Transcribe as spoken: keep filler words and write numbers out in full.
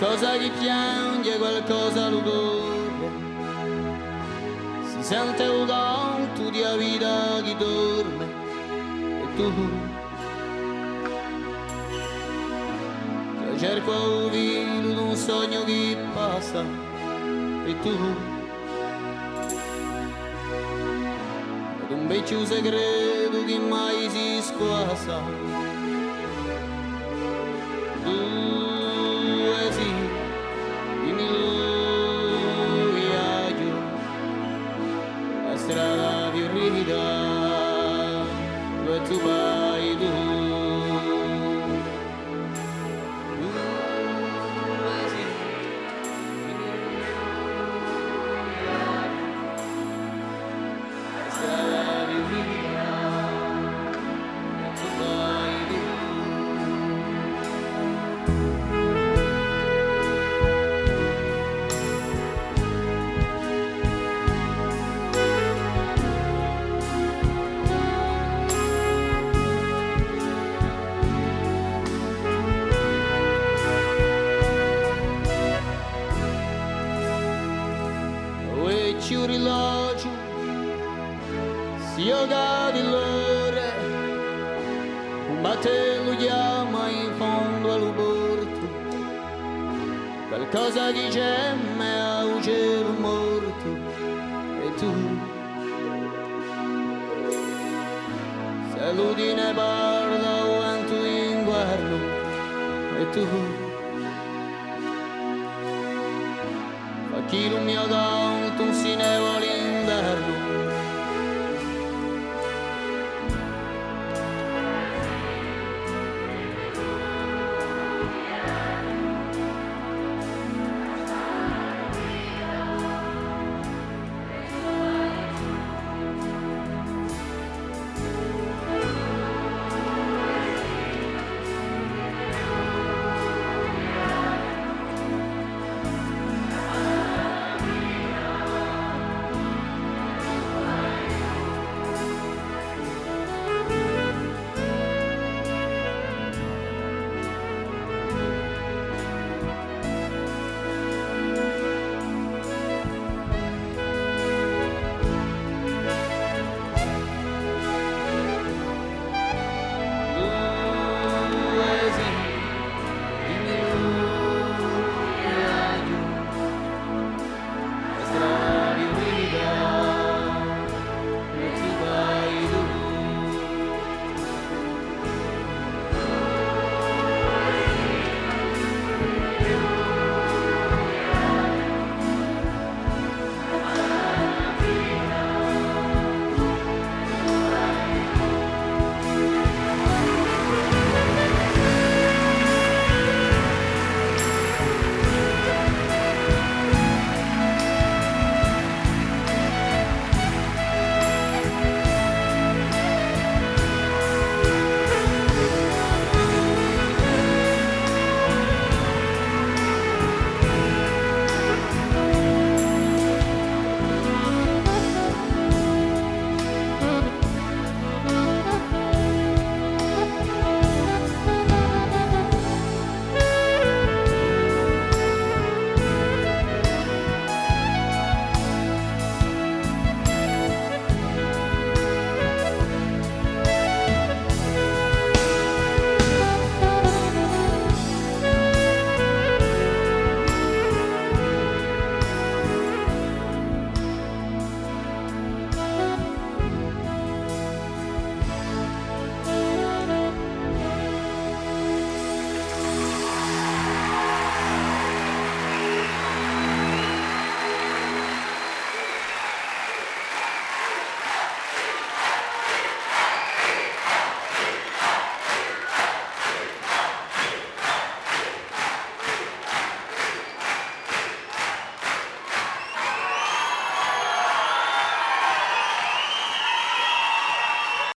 qualcosa che piange, qualcosa lugubre, si sente un canto di a vita che dorme, e tu che cerco un filo di un sogno che passa, e tu ed un vecchio segreto che mai si squassa. Due sì, dimmi lo viaggio, la strada più ripida, dove tu vai tu. Due sì, la strada più ripida, dove tu vai tu. C'è un orologio, si yoga di l'ore, un battello chiama in fondo al porto, qualcosa che gemme a un cielo morto, e tu saluti ne parla o anto in guardo, e tu fa chi non mi ha dato